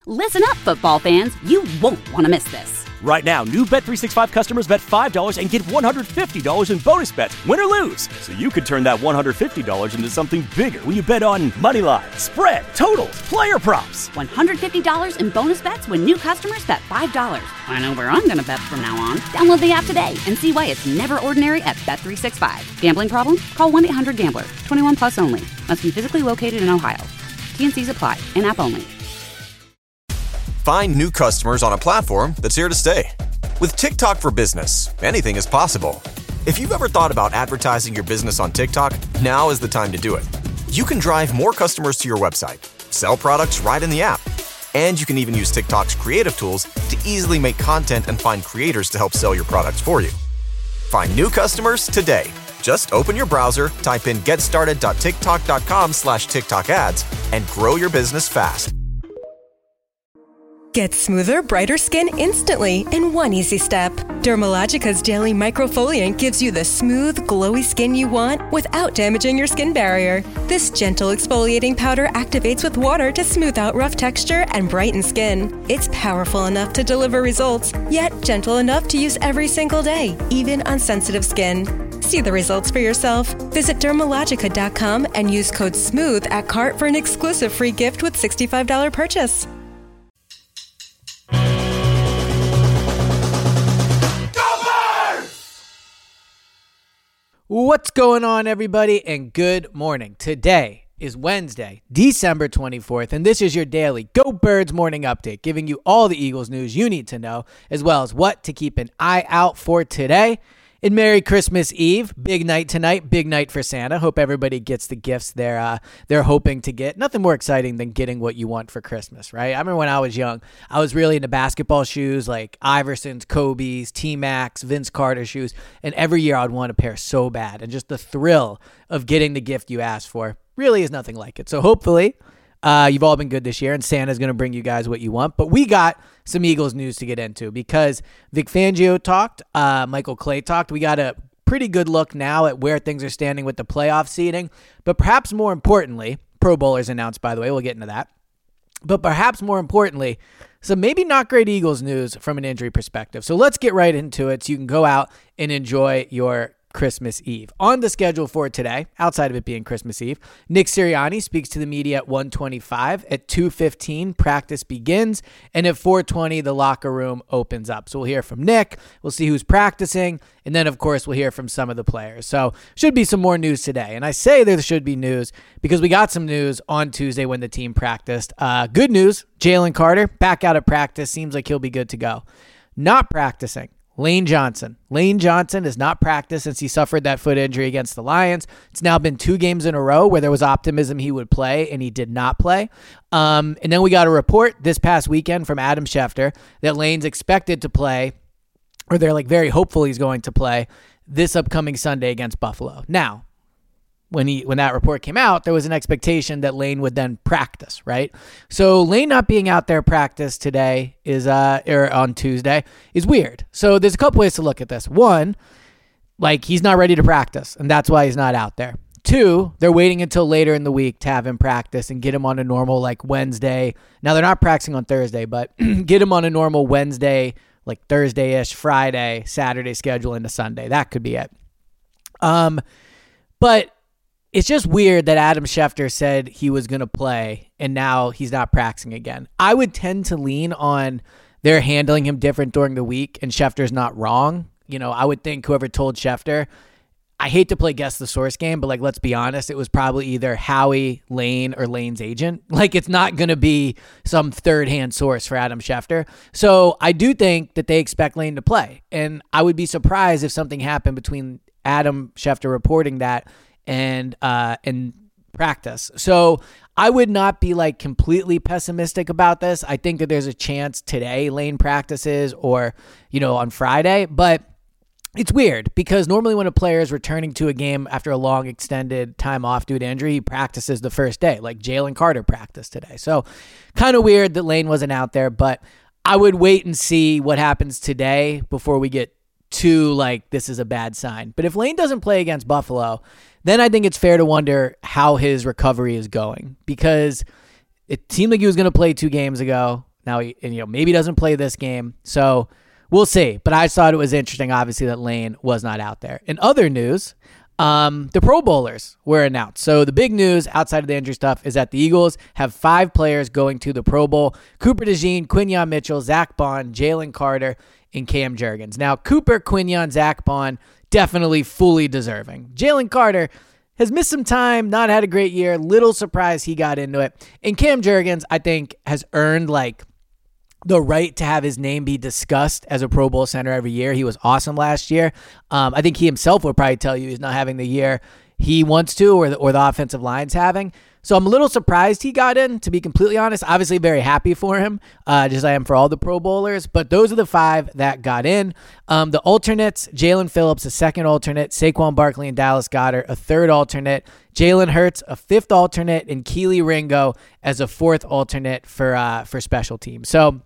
Listen up, football fans. You won't want to miss this. Right now, new Bet365 customers bet $5 and get $150 in bonus bets, win or lose. So you could turn that $150 into something bigger when you bet on money line, spread, totals, player props. $150 in bonus bets when new customers bet $5. I know where I'm going to bet from now on. Download the app today and see why it's never ordinary at Bet365. Gambling problem? Call 1-800-GAMBLER. 21 plus only. Must be physically located in Ohio. T&Cs apply. In-app only. Find new customers on a platform that's here to stay. With TikTok for Business, anything is possible. If you've ever thought about advertising your business on TikTok, now is the time to do it. You can drive more customers to your website, sell products right in the app, and you can even use TikTok's creative tools to easily make content and find creators to help sell your products for you. Find new customers today. Just open your browser, type in getstarted.tiktok.com/TikTok ads, and grow your business fast. Get smoother, brighter skin instantly in one easy step. Dermalogica's daily microfoliant gives you the smooth, glowy skin you want without damaging your skin barrier. This gentle exfoliating powder activates with water to smooth out rough texture and brighten skin. It's powerful enough to deliver results, yet gentle enough to use every single day, even on sensitive skin. See the results for yourself. Visit Dermalogica.com and use code SMOOTH at cart for an exclusive free gift with $65 purchase. What's going on, everybody, and good morning. Today is Wednesday, December 24th, and this is your daily Go Birds morning update, giving you all the Eagles news you need to know, as well as what to keep an eye out for today. And Merry Christmas Eve. Big night tonight. Big night for Santa. Hope everybody gets the gifts they're hoping to get. Nothing more exciting than getting what you want for Christmas, right? I remember when I was young, I was really into basketball shoes like Iverson's, Kobe's, T-Max, Vince Carter shoes. And every year I'd want a pair so bad. And just the thrill of getting the gift you asked for really is nothing like it. So hopefully you've all been good this year, and Santa's going to bring you guys what you want. But we got some Eagles news to get into because Vic Fangio talked, Michael Clay talked. We got a pretty good look now at where things are standing with the playoff seeding. But perhaps more importantly, Pro Bowlers announced, by the way. We'll get into that. But perhaps more importantly, some maybe not great Eagles news from an injury perspective. So let's get right into it so you can go out and enjoy your Christmas Eve. On the schedule for today, outside of it being Christmas Eve, Nick Sirianni speaks to the media at 1:25. At 2:15, practice begins. And at 4:20, the locker room opens up. So we'll hear from Nick. We'll see who's practicing. And then, of course, we'll hear from some of the players. So should be some more news today. And I say there should be news because we got some news on Tuesday when the team practiced. Good news, Jalen Carter back out of practice. Seems like he'll be good to go. Not practicing, Lane Johnson. Lane Johnson has not practiced since he suffered that foot injury against the Lions. It's now been 2 games in a row where there was optimism he would play, and he did not play. And then we got a report this past weekend from Adam Schefter that Lane's expected to play, or they're like very hopeful he's going to play this upcoming Sunday against Buffalo. Now, when that report came out, there was an expectation that Lane would then practice, right? So Lane not being out there practice today is or on Tuesday is weird. So there's a couple ways to look at this. One, like he's not ready to practice, and that's why he's not out there. 2, they're waiting until later in the week to have him practice and get him on a normal like Wednesday. Now they're not practicing on Thursday, but get him on a normal Wednesday, like Thursday-ish, Friday, Saturday schedule into Sunday. That could be it. But it's just weird that Adam Schefter said he was going to play and now he's not practicing again. I would tend to lean on they're handling him different during the week and Schefter's not wrong. You know, I would think whoever told Schefter, I hate to play guess the source game, but like, let's be honest, it was probably either Howie, Lane, or Lane's agent. Like, it's not going to be some third-hand source for Adam Schefter. So I do think that they expect Lane to play. And I would be surprised if something happened between Adam Schefter reporting that and practice. So I would not be like completely pessimistic about this. I think that there's a chance today Lane practices or, you know, on Friday, but it's weird because normally when a player is returning to a game after a long extended time off due to injury, he practices the first day, like Jalen Carter practiced today. So kind of weird that Lane wasn't out there, but I would wait and see what happens today before we get too like, this is a bad sign. But if Lane doesn't play against Buffalo, then I think it's fair to wonder how his recovery is going because it seemed like he was going to play 2 games ago. Now he maybe doesn't play this game. So we'll see. But I just thought it was interesting, obviously, that Lane was not out there. In other news, the Pro Bowlers were announced. So the big news outside of the injury stuff is that the Eagles have 5 players going to the Pro Bowl: Cooper DeJean, Quinyon Mitchell, Zach Bond, Jalen Carter, and Cam Jurgens. Now, Cooper, Quinyon, Zach Bond, definitely fully deserving. Jalen Carter has missed some time, not had a great year. Little surprised he got into it. And Cam Jurgens, I think, has earned the right to have his name be discussed as a Pro Bowl center every year. He was awesome last year. I think he himself would probably tell you he's not having the year he wants to, or the offensive line's having. So I'm a little surprised he got in, to be completely honest. Obviously very happy for him, just as I am for all the Pro Bowlers. But those are the 5 that got in. The alternates: Jalen Phillips, a second alternate; Saquon Barkley and Dallas Goedert, a third alternate; Jalen Hurts, a fifth alternate; and Keely Ringo as a fourth alternate for special teams. So,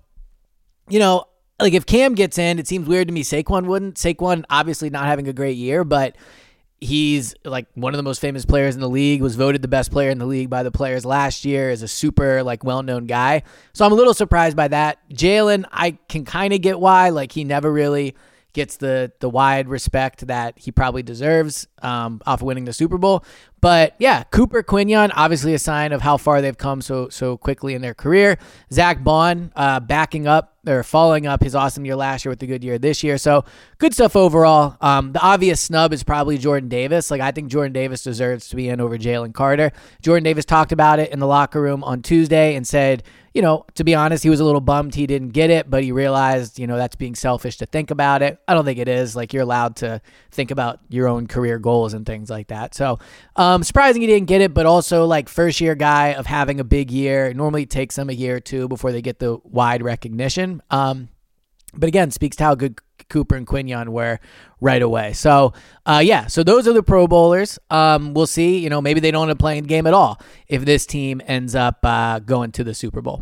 if Cam gets in, it seems weird to me Saquon wouldn't. Saquon obviously not having a great year, but he's one of the most famous players in the league, was voted the best player in the league by the players last year, is a super well-known guy. So I'm a little surprised by that. Jalen, I can kind of get why. He never really gets the wide respect that he probably deserves off winning the Super Bowl. But yeah, Cooper, Quinyon, obviously a sign of how far they've come so quickly in their career. Zach Bond backing up or following up his awesome year last year with a good year this year. So good stuff overall. The obvious snub is probably Jordan Davis. I think Jordan Davis deserves to be in over Jalen Carter. Jordan Davis talked about it in the locker room on Tuesday and said, to be honest, he was a little bummed he didn't get it, but he realized, that's being selfish to think about it. I don't think it is. You're allowed to think about your own career goals and things like that. So surprising he didn't get it, but also first year guy of having a big year. It normally takes them a year or two before they get the wide recognition. But again, speaks to how good Cooper and Quinyon were right away. So so those are the Pro Bowlers. We'll see, maybe they don't end up playing the game at all if this team ends up going to the Super Bowl.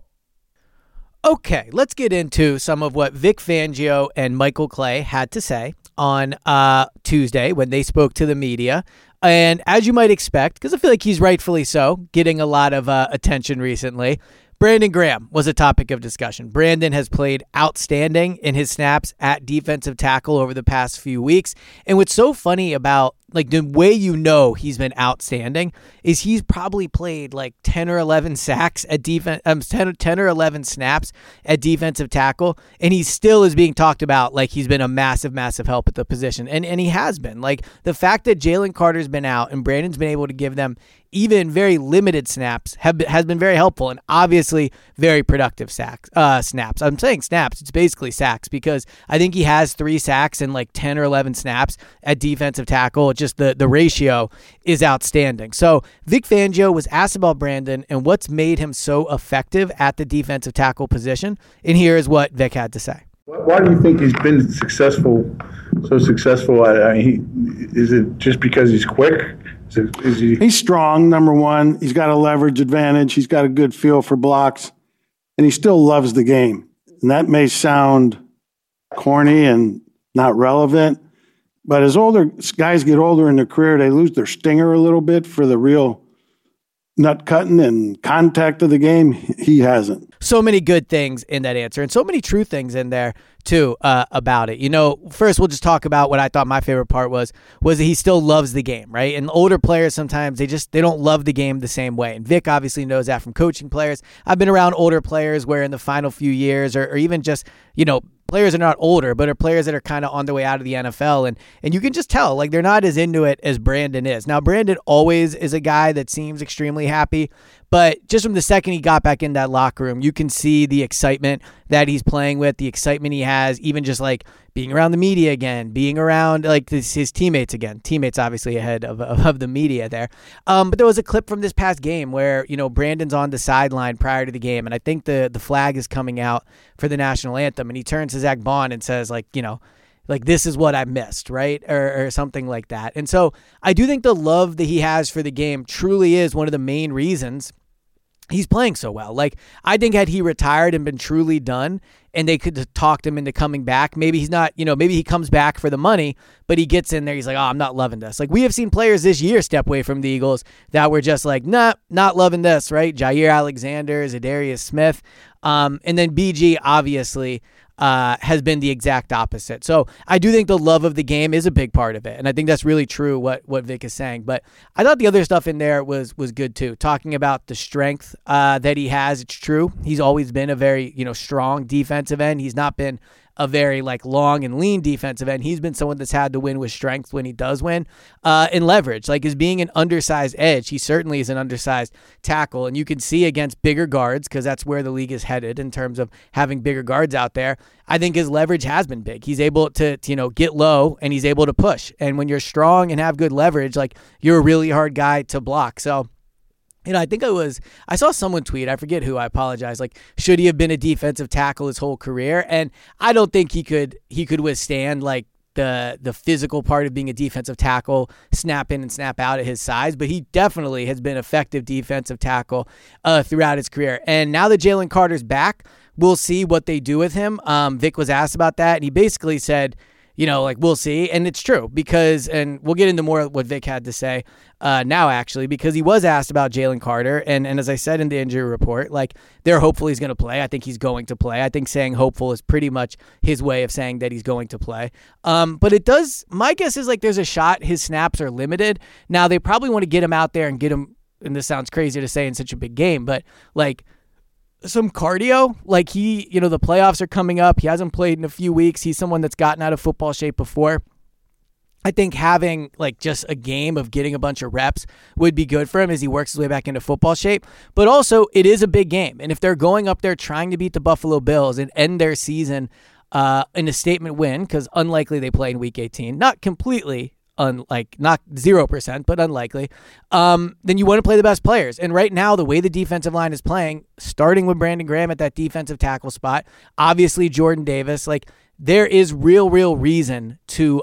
Okay, let's get into some of what Vic Fangio and Michael Clay had to say on Tuesday when they spoke to the media. And as you might expect, because I feel like he's rightfully so, getting a lot of attention recently, Brandon Graham was a topic of discussion. Brandon has played outstanding in his snaps at defensive tackle over the past few weeks. And what's so funny about the way he's been outstanding is he's probably played 10 or 11 sacks at 10 or 11 snaps at defensive tackle, and he still is being talked about he's been a massive, massive help at the position. And he has been. The fact that Jalen Carter's been out and Brandon's been able to give them even very limited snaps has been very helpful, and obviously very productive snaps. I'm saying snaps. It's basically sacks, because I think he has 3 sacks in 10 or 11 snaps at defensive tackle. Just the ratio is outstanding. So Vic Fangio was asked about Brandon and what's made him so effective at the defensive tackle position. And here is what Vic had to say. Why do you think he's been so successful? Is it just because he's quick? He's strong, number one. He's got a leverage advantage. He's got a good feel for blocks. And he still loves the game. And that may sound corny and not relevant, but as guys get older in their career, they lose their stinger a little bit for the real nut cutting and contact of the game. He hasn't. So many good things in that answer, and so many true things in there too about it. First we'll just talk about what I thought my favorite part was that he still loves the game, right? And older players sometimes they don't love the game the same way. And Vic obviously knows that from coaching players. I've been around older players where in the final few years, or even just players are not older, but are players that are kind of on their way out of the NFL. And you can just tell, they're not as into it as Brandon is. Now, Brandon always is a guy that seems extremely happy, but just from the second he got back in that locker room, you can see the excitement that he's playing with, the excitement he has, even just being around the media again, being around his teammates again. Teammates obviously ahead of the media there. But there was a clip from this past game where, Brandon's on the sideline prior to the game, and I think the flag is coming out for the national anthem, and he turns to Zach Bond and says, this is what I missed, right? Or something like that. And so I do think the love that he has for the game truly is one of the main reasons he's playing so well. Like, I think had he retired and been truly done and they could have talked him into coming back, maybe he's not, maybe he comes back for the money, but he gets in there, he's like, oh, I'm not loving this. Like, we have seen players this year step away from the Eagles that were just like, nah, not loving this, right? Jair Alexander, Zadarius Smith, and then BG obviously has been the exact opposite. So I do think the love of the game is a big part of it. And I think that's really true what Vic is saying. But I thought the other stuff in there was good too. Talking about the strength that he has, it's true. He's always been a very, strong defensive end. He's not been a very long and lean defensive end. He's been someone that's had to win with strength when he does win. And leverage, as being an undersized edge, he certainly is an undersized tackle. And you can see against bigger guards, because that's where the league is headed in terms of having bigger guards out there. I think his leverage has been big. He's able to, get low and he's able to push. And when you're strong and have good leverage, you're a really hard guy to block. So, I think I saw someone tweet, I forget who, I apologize, should he have been a defensive tackle his whole career? And I don't think he could withstand the physical part of being a defensive tackle, snap in and snap out at his size, but he definitely has been effective defensive tackle throughout his career. And now that Jalen Carter's back, we'll see what they do with him. Vic was asked about that, and he basically said, we'll see. And it's true and we'll get into more of what Vic had to say now, actually, because he was asked about Jalen Carter. And as I said in the injury report, they're hopeful he's going to play. I think he's going to play. I think saying hopeful is pretty much his way of saying that he's going to play. But my guess is there's a shot his snaps are limited. Now, they probably want to get him out there and get him, and this sounds crazy to say in such a big game, but some cardio, the playoffs are coming up. He hasn't played in a few weeks. He's someone that's gotten out of football shape before. I think having just a game of getting a bunch of reps would be good for him as he works his way back into football shape. But also, it is a big game. And if they're going up there trying to beat the Buffalo Bills and end their season in a statement win, because unlikely they play in Week 18, not completely, not 0%, but unlikely, then you want to play the best players. And right now, the way the defensive line is playing, starting with Brandon Graham at that defensive tackle spot, obviously Jordan Davis, there is real reason to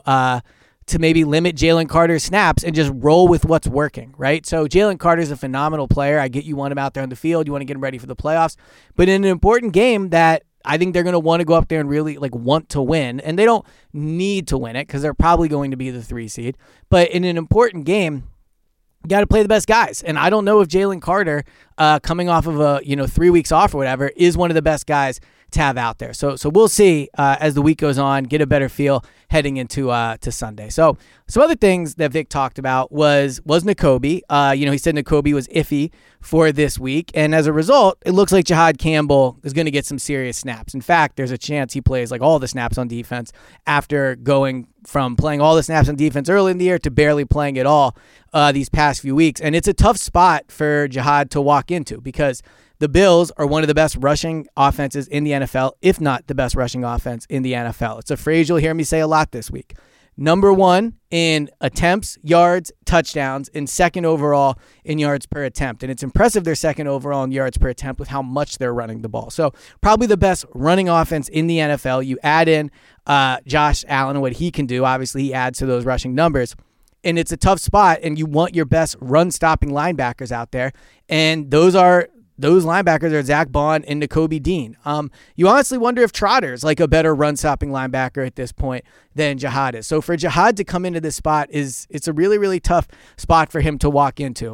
maybe limit Jalen Carter's snaps and just roll with what's working, right? So Jalen Carter's a phenomenal player. I get you want him out there on the field. You want to get him ready for the playoffs. But in an important game that I think they're going to want to go up there and really want to win, and they don't need to win it because they're probably going to be the 3 seed. But in an important game, you got to play the best guys. And I don't know if Jalen Carter, coming off of a 3 weeks off or whatever, is one of the best guys to have out there. So we'll see as the week goes on, get a better feel heading into to Sunday. So some other things that Vic talked about was Nakobe. He said Nakobe was iffy for this week, and as a result, it looks like Jihad Campbell is going to get some serious snaps. In fact, there's a chance he plays all the snaps on defense after going from playing all the snaps on defense early in the year to barely playing at all these past few weeks. And it's a tough spot for Jihad to walk into because the Bills are one of the best rushing offenses in the NFL, if not the best rushing offense in the NFL. It's a phrase you'll hear me say a lot this week. Number 1 in attempts, yards, touchdowns, and second overall in yards per attempt. And it's impressive they're second overall in yards per attempt with how much they're running the ball. So probably the best running offense in the NFL. You add in Josh Allen and what he can do. Obviously, he adds to those rushing numbers. And it's a tough spot, and you want your best run-stopping linebackers out there. And those linebackers are Zach Bond and Nakobe Dean. You honestly wonder if Trotter's a better run-stopping linebacker at this point than Jihad is. So for Jihad to come into this spot it's a really, really tough spot for him to walk into.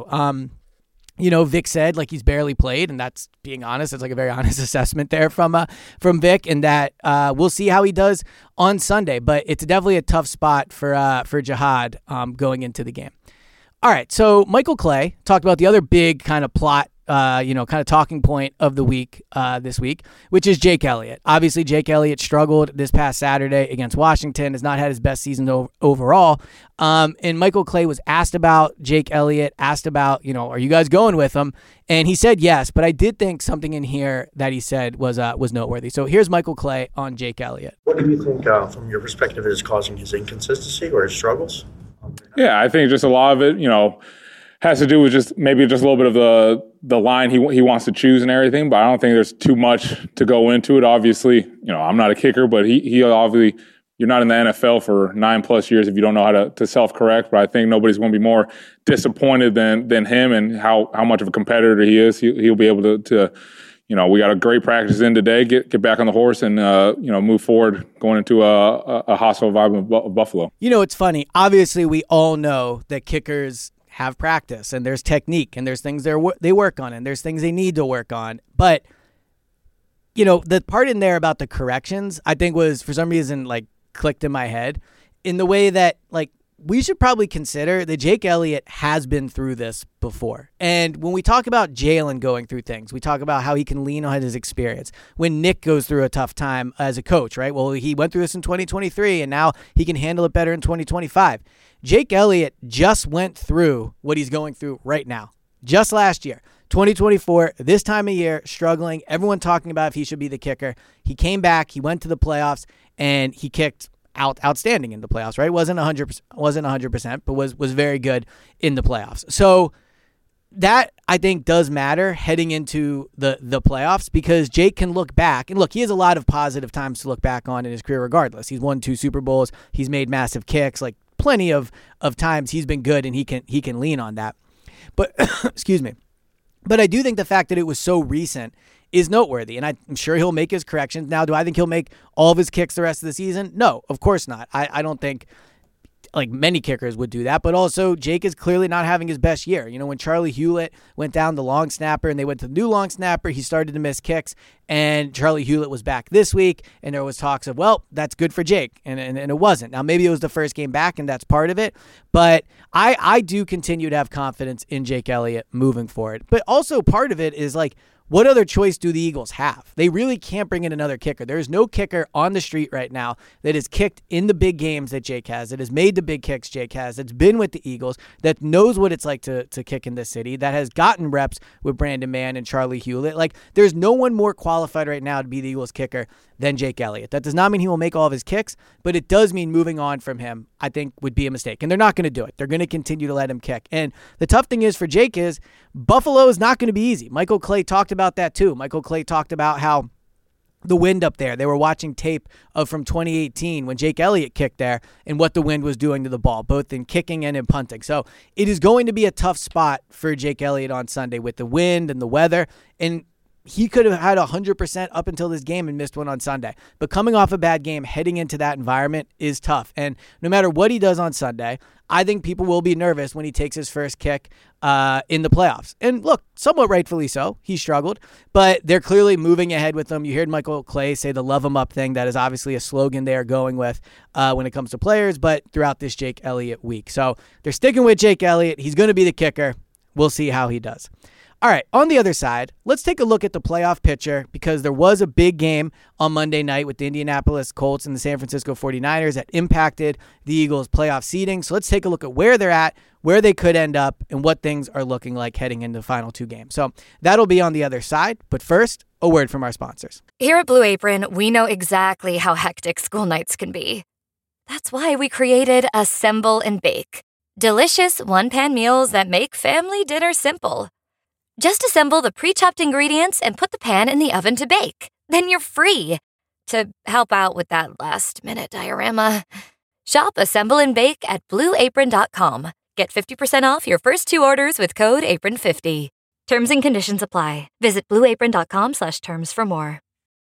Vic said he's barely played, and that's being honest. It's a very honest assessment there from Vic, and that we'll see how he does on Sunday. But it's definitely a tough spot for Jihad going into the game. All right, so Michael Clay talked about the other big kind of plot, kind of talking point of the week this week, which is Jake Elliott. Obviously, Jake Elliott struggled this past Saturday against Washington, has not had his best season overall. And Michael Clay was asked about Jake Elliott, asked about, are you guys going with him? And he said yes, but I did think something in here that he said was noteworthy. So here's Michael Clay on Jake Elliott. What do you think, from your perspective, is causing his inconsistency or his struggles? Yeah, I think just a lot of it, has to do with just a little bit of the line he wants to choose and everything. But I don't think there's too much to go into it. Obviously, I'm not a kicker, but he obviously you're not in the NFL for 9+ years if you don't know how to self-correct. But I think nobody's going to be more disappointed than him and how much of a competitor he is. He'll be able to we got a great practice in today. Get back on the horse and move forward going into a hostile environment of Buffalo. It's funny. Obviously, we all know that kickers have practice and there's technique and there's things they work on and there's things they need to work on. But the part in there about the corrections, I think was for some reason clicked in my head in the way that we should probably consider that Jake Elliott has been through this before. And when we talk about Jalen going through things, we talk about how he can lean on his experience. When Nick goes through a tough time as a coach, right? Well, he went through this in 2023 and now he can handle it better in 2025. Jake Elliott just went through what he's going through right now. Just last year, 2024, this time of year, struggling, everyone talking about if he should be the kicker. He came back, he went to the playoffs, and he kicked outstanding in the playoffs, right? Wasn't 100%, but was very good in the playoffs. So that, I think, does matter heading into the playoffs because Jake can look back. And look, he has a lot of positive times to look back on in his career regardless. He's won 2 Super Bowls. He's made massive kicks. Plenty of times he's been good, and he can lean on that. But, excuse me. But I do think the fact that it was so recent is noteworthy, and I'm sure he'll make his corrections. Now, do I think he'll make all of his kicks the rest of the season? No, of course not. I don't think many kickers would do that, but also Jake is clearly not having his best year. When Charlie Hewlett went down the long snapper and they went to the new long snapper, he started to miss kicks, and Charlie Hewlett was back this week, and there was talks of, well, that's good for Jake, and it wasn't. Now, maybe it was the first game back, and that's part of it, but I do continue to have confidence in Jake Elliott moving forward. But also part of it is what other choice do the Eagles have? They really can't bring in another kicker. There is no kicker on the street right now that has kicked in the big games that Jake has, that has made the big kicks Jake has, that's been with the Eagles, that knows what it's like to kick in this city, that has gotten reps with Brandon Mann and Charlie Hewlett. There's no one more qualified right now to be the Eagles kicker than Jake Elliott. That does not mean he will make all of his kicks, but it does mean moving on from him, I think, would be a mistake. And they're not going to do it. They're going to continue to let him kick. And the tough thing is for Jake is Buffalo is not going to be easy. Michael Clay talked about that too. Michael Clay talked about how the wind up there, they were watching tape from 2018 when Jake Elliott kicked there and what the wind was doing to the ball, both in kicking and in punting. So it is going to be a tough spot for Jake Elliott on Sunday with the wind and the weather. And he could have had 100% up until this game and missed one on Sunday. But coming off a bad game, heading into that environment is tough. And no matter what he does on Sunday, I think people will be nervous when he takes his first kick in the playoffs. And look, somewhat rightfully so. He struggled, but they're clearly moving ahead with him. You heard Michael Clay say the love him up thing. That is obviously a slogan they are going with when it comes to players, but throughout this Jake Elliott week. So they're sticking with Jake Elliott. He's going to be the kicker. We'll see how he does. All right, on the other side, let's take a look at the playoff picture because there was a big game on Monday night with the Indianapolis Colts and the San Francisco 49ers that impacted the Eagles' playoff seeding. So let's take a look at where they're at, where they could end up, and what things are looking like heading into the final 2 games. So that'll be on the other side. But first, a word from our sponsors. Here at Blue Apron, we know exactly how hectic school nights can be. That's why we created Assemble and Bake. Delicious one-pan meals that make family dinner simple. Just assemble the pre-chopped ingredients and put the pan in the oven to bake. Then you're free to help out with that last-minute diorama. Shop Assemble and Bake at BlueApron.com. Get 50% off your first 2 orders with code APRON50. Terms and conditions apply. Visit BlueApron.com/terms for more.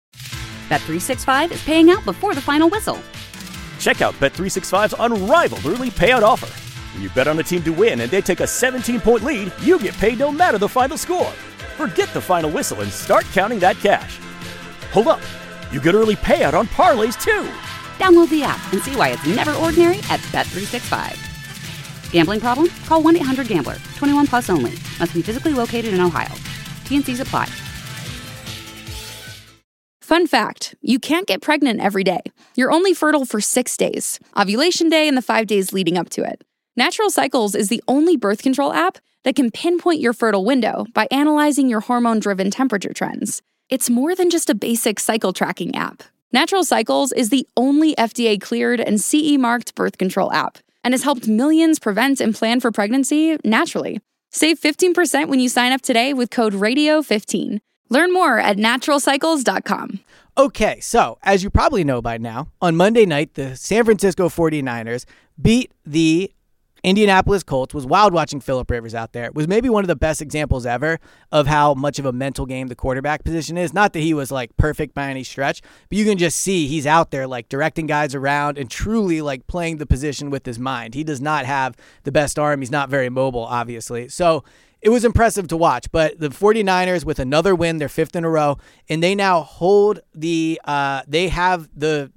Bet365 is paying out before the final whistle. Check out Bet365's unrivaled early payout offer. When you bet on a team to win and they take a 17-point lead, you get paid no matter the final score. Forget the final whistle and start counting that cash. Hold up. You get early payout on parlays, too. Download the app and see why it's never ordinary at Bet365. Gambling problem? Call 1-800-GAMBLER. 21 plus only. Must be physically located in Ohio. T&Cs apply. Fun fact, you can't get pregnant every day. You're only fertile for 6 days. Ovulation day and the 5 days leading up to it. Natural Cycles is the only birth control app that can pinpoint your fertile window by analyzing your hormone-driven temperature trends. It's more than just a basic cycle tracking app. Natural Cycles is the only FDA-cleared and CE-marked birth control app and has helped millions prevent and plan for pregnancy naturally. Save 15% when you sign up today with code RADIO15. Learn more at naturalcycles.com. Okay, so as you probably know by now, on Monday night, the San Francisco 49ers beat the Indianapolis Colts. Was wild watching Phillip Rivers out there. It was maybe one of the best examples ever of how much of a mental game the quarterback position is. Not that he was like perfect by any stretch, but you can just see he's out there like directing guys around and truly like playing the position with his mind. He does not have the best arm. He's not very mobile, obviously. So it was impressive to watch, but the 49ers with another win, their 5th in a row, and they now hold they have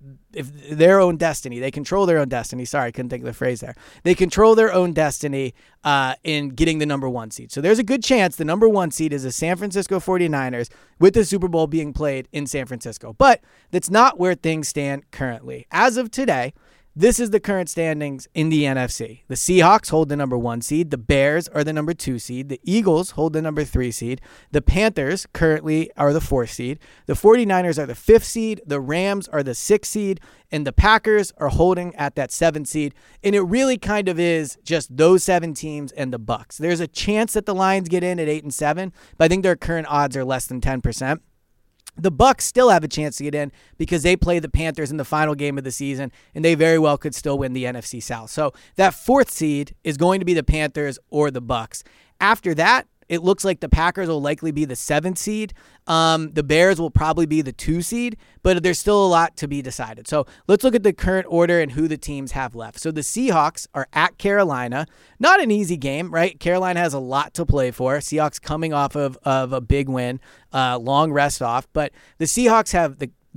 their own destiny. They control their own destiny. Sorry, I couldn't think of the phrase there. They control their own destiny in getting the number 1 seed. So there's a good chance the number 1 seed is the San Francisco 49ers with the Super Bowl being played in San Francisco. But that's not where things stand currently. As of today, this is the current standings in the NFC. The Seahawks hold the number 1 seed. The Bears are the number 2 seed. The Eagles hold the number 3 seed. The Panthers currently are the 4th seed. The 49ers are the 5th seed. The Rams are the 6th seed. And the Packers are holding at that 7th seed. And it really kind of is just those 7 teams and the Bucs. There's a chance that the Lions get in at 8-7, but I think their current odds are less than 10%. The Bucs still have a chance to get in because they play the Panthers in the final game of the season, and they very well could still win the NFC South. So that 4th seed is going to be the Panthers or the Bucs. After that, it looks like the Packers will likely be the 7th seed. The Bears will probably be the 2 seed, but there's still a lot to be decided. So let's look at the current order and who the teams have left. So the Seahawks are at Carolina. Not an easy game, right? Carolina has a lot to play for. Seahawks coming off of a big win, long rest off. But the Seahawks have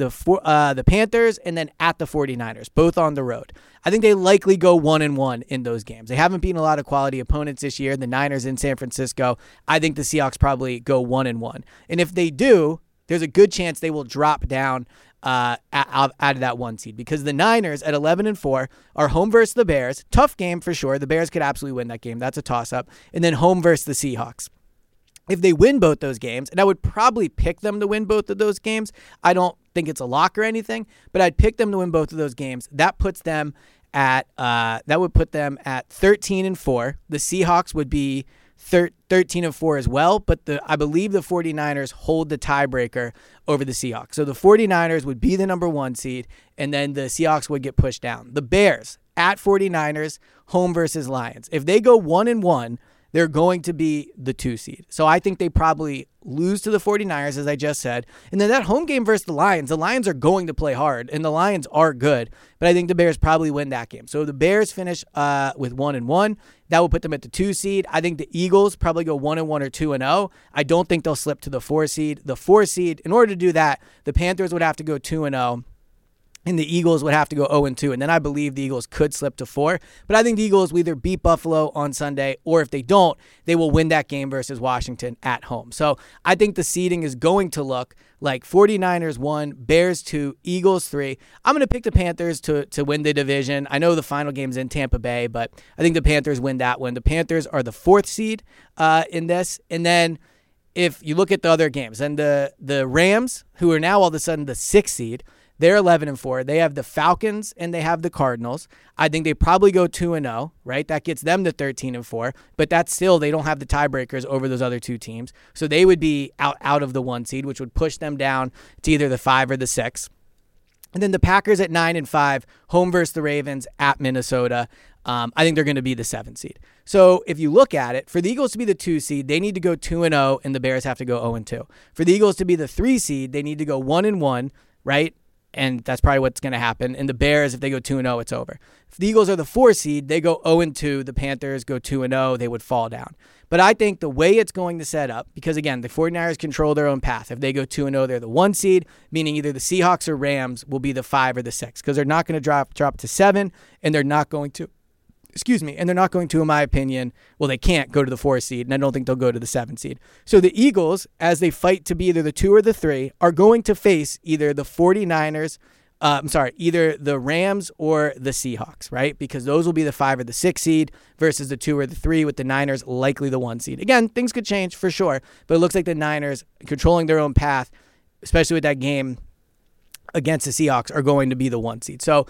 the Panthers and then at the 49ers, both on the road. I think they likely go 1-1 in those games. They haven't beaten a lot of quality opponents this year. The Niners in San Francisco. I think the Seahawks probably go 1-1. And if they do, there's a good chance they will drop down out of that 1 seed because the Niners at 11-4 are home versus the Bears. Tough game for sure. The Bears could absolutely win that game. That's a toss-up. And then home versus the Seahawks. If they win both those games, and I would probably pick them to win both of those games, I don't think it's a lock or anything, but I'd pick them to win both of those games. That puts them at 13-4. The Seahawks would be 13-4 as well, but I believe the 49ers hold the tiebreaker over the Seahawks. So the 49ers would be the number 1 seed, and then the Seahawks would get pushed down. The Bears at 49ers, home versus Lions. If they go 1-1, they're going to be the 2 seed. So I think they probably lose to the 49ers, as I just said. And then that home game versus the Lions are going to play hard, and the Lions are good. But I think the Bears probably win that game. So the Bears finish with 1-1. That will put them at the 2 seed. I think the Eagles probably go 1-1 or 2-0. I don't think they'll slip to the 4 seed. The 4 seed, in order to do that, the Panthers would have to go 2-0. And the Eagles would have to go 0-2. And then I believe the Eagles could slip to 4. But I think the Eagles will either beat Buffalo on Sunday, or if they don't, they will win that game versus Washington at home. So I think the seeding is going to look like 49ers 1, Bears 2, Eagles 3. I'm going to pick the Panthers to win the division. I know the final game's in Tampa Bay, but I think the Panthers win that one. The Panthers are the 4th seed in this. And then if you look at the other games, and the Rams, who are now all of a sudden the 6th seed, they're 11-4. They have the Falcons and they have the Cardinals. I think they probably go 2-0, right? That gets them to 13-4, but that's still, they don't have the tiebreakers over those other 2 teams. So they would be out of the 1 seed, which would push them down to either the 5 or the 6. And then the Packers at 9-5, home versus the Ravens at Minnesota. I think they're going to be the 7 seed. So if you look at it, for the Eagles to be the 2 seed, they need to go 2-0, and the Bears have to go 0-2. For the Eagles to be the 3 seed, they need to go 1-1, right? And that's probably what's going to happen. And the Bears, if they go 2-0, it's over. If the Eagles are the 4 seed, they go 0-2. The Panthers go 2-0. They would fall down. But I think the way it's going to set up, because again, the 49ers control their own path. If they go 2-0, they're the 1 seed, meaning either the Seahawks or Rams will be the 5 or the 6, because they're not going to drop to 7, and they're not going to, in my opinion, well, they can't go to the 4 seed, and I don't think they'll go to the 7 seed. So the Eagles, as they fight to be either the 2 or the 3, are going to face either the 49ers, either the Rams or the Seahawks, right? Because those will be the 5 or the 6 seed versus the 2 or the 3, with the Niners likely the 1 seed. Again, things could change for sure, but it looks like the Niners, controlling their own path, especially with that game against the Seahawks, are going to be the 1 seed. So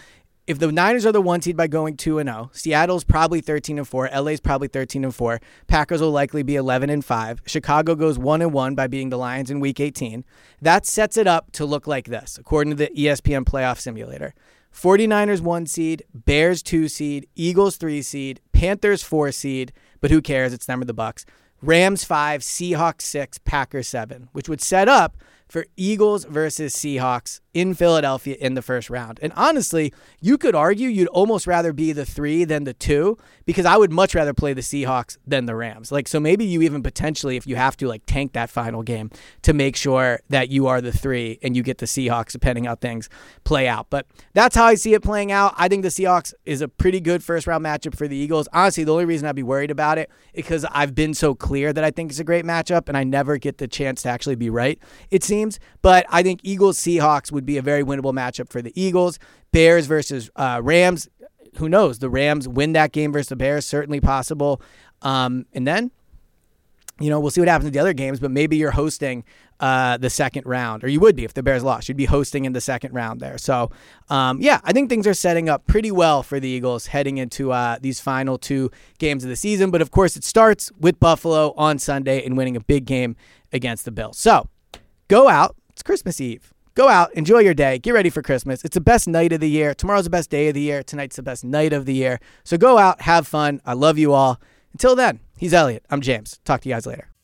if the Niners are the 1 seed by going 2-0, Seattle's probably 13-4, LA's probably 13-4, Packers will likely be 11-5, Chicago goes 1-1 by beating the Lions in Week 18. That sets it up to look like this, according to the ESPN Playoff Simulator. 49ers 1 seed, Bears 2 seed, Eagles 3 seed, Panthers 4 seed, but who cares? It's them or the Bucks. Rams 5, Seahawks 6, Packers 7, which would set up for Eagles versus Seahawks in Philadelphia in the first round. And honestly, you could argue you'd almost rather be the 3 than the 2, because I would much rather play the Seahawks than the Rams. So maybe you even potentially, if you have to, tank that final game to make sure that you are the 3 and you get the Seahawks, depending how things play out. But that's how I see it playing out. I think the Seahawks is a pretty good first round matchup for the Eagles. Honestly, the only reason I'd be worried about it is because I've been so clear that I think it's a great matchup and I never get the chance to actually be right, it seems. But I think Eagles-Seahawks would be a very winnable matchup for the Eagles. Bears versus Rams. Who knows? The Rams win that game versus the Bears. Certainly possible. And then, we'll see what happens in the other games, but maybe you're hosting the second round, or you would be if the Bears lost. You'd be hosting in the second round there. So, I think things are setting up pretty well for the Eagles heading into these final 2 games of the season. But, of course, it starts with Buffalo on Sunday and winning a big game against the Bills. So, go out. It's Christmas Eve. Go out, enjoy your day, get ready for Christmas. It's the best night of the year. Tomorrow's the best day of the year. Tonight's the best night of the year. So go out, have fun. I love you all. Until then, he's Elliot. I'm James. Talk to you guys later.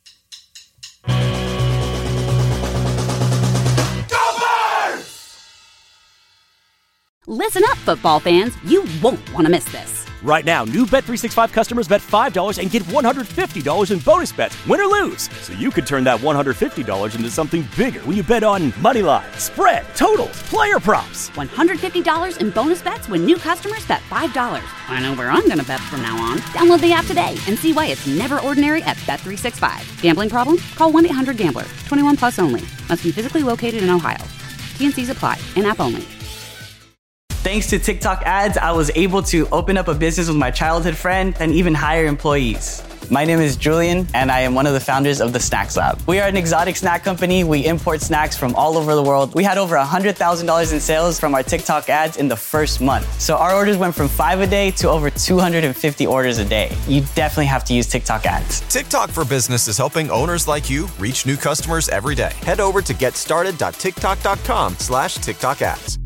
Listen up, football fans. You won't want to miss this. Right now, new Bet365 customers bet $5 and get $150 in bonus bets, win or lose. So you could turn that $150 into something bigger when you bet on money line, spread, totals, player props. $150 in bonus bets when new customers bet $5. I know where I'm going to bet from now on. Download the app today and see why it's never ordinary at Bet365. Gambling problem? Call 1-800-GAMBLER. 21 plus only. Must be physically located in Ohio. T&Cs apply. In-app only. Thanks to TikTok ads, I was able to open up a business with my childhood friend and even hire employees. My name is Julian, and I am one of the founders of the Snacks Lab. We are an exotic snack company. We import snacks from all over the world. We had over $100,000 in sales from our TikTok ads in the first month. So our orders went from 5 a day to over 250 orders a day. You definitely have to use TikTok ads. TikTok for Business is helping owners like you reach new customers every day. Head over to getstarted.tiktok.com/TikTok ads.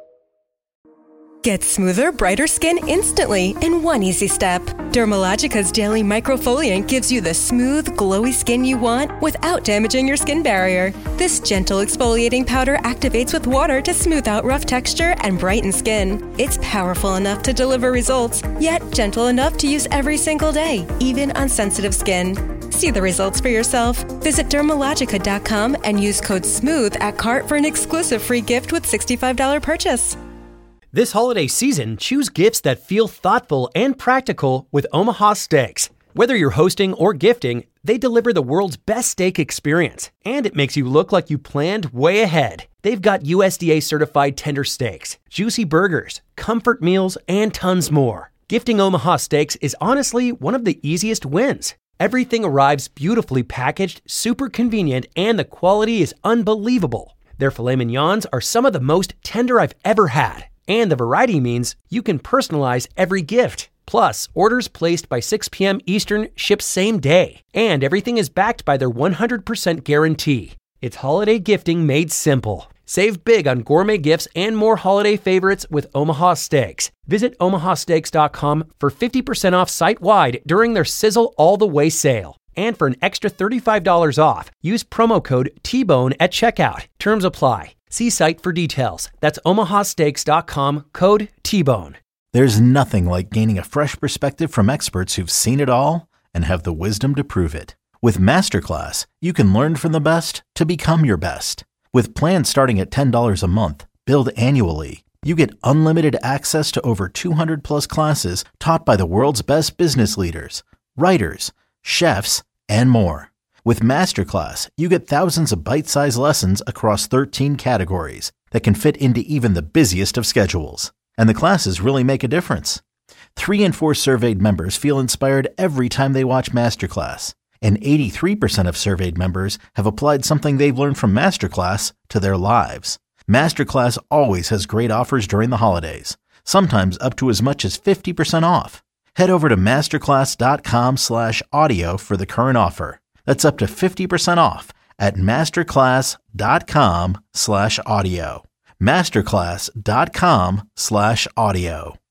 Get smoother, brighter skin instantly in one easy step. Dermalogica's Daily Microfoliant gives you the smooth, glowy skin you want without damaging your skin barrier. This gentle exfoliating powder activates with water to smooth out rough texture and brighten skin. It's powerful enough to deliver results, yet gentle enough to use every single day, even on sensitive skin. See the results for yourself. Visit Dermalogica.com and use code SMOOTH at cart for an exclusive free gift with $65 purchase. This holiday season, choose gifts that feel thoughtful and practical with Omaha Steaks. Whether you're hosting or gifting, they deliver the world's best steak experience, and it makes you look like you planned way ahead. They've got USDA certified tender steaks, juicy burgers, comfort meals, and tons more. Gifting Omaha Steaks is honestly one of the easiest wins. Everything arrives beautifully packaged, super convenient, and the quality is unbelievable. Their filet mignons are some of the most tender I've ever had. And the variety means you can personalize every gift. Plus, orders placed by 6 p.m. Eastern ship same day. And everything is backed by their 100% guarantee. It's holiday gifting made simple. Save big on gourmet gifts and more holiday favorites with Omaha Steaks. Visit omahasteaks.com for 50% off site-wide during their Sizzle All the Way sale. And for an extra $35 off, use promo code TBONE at checkout. Terms apply. See site for details. That's omahasteaks.com, code TBONE. There's nothing like gaining a fresh perspective from experts who've seen it all and have the wisdom to prove it. With Masterclass, you can learn from the best to become your best. With plans starting at $10 a month, billed annually, you get unlimited access to over 200 plus classes taught by the world's best business leaders, writers, chefs, and more. With Masterclass, you get thousands of bite-sized lessons across 13 categories that can fit into even the busiest of schedules. And the classes really make a difference. 3 in 4 surveyed members feel inspired every time they watch Masterclass. And 83% of surveyed members have applied something they've learned from Masterclass to their lives. Masterclass always has great offers during the holidays. sometimes up to as much as 50% off. Head over to masterclass.com/audio for the current offer. That's up to 50% off at masterclass.com/audio. masterclass.com/audio.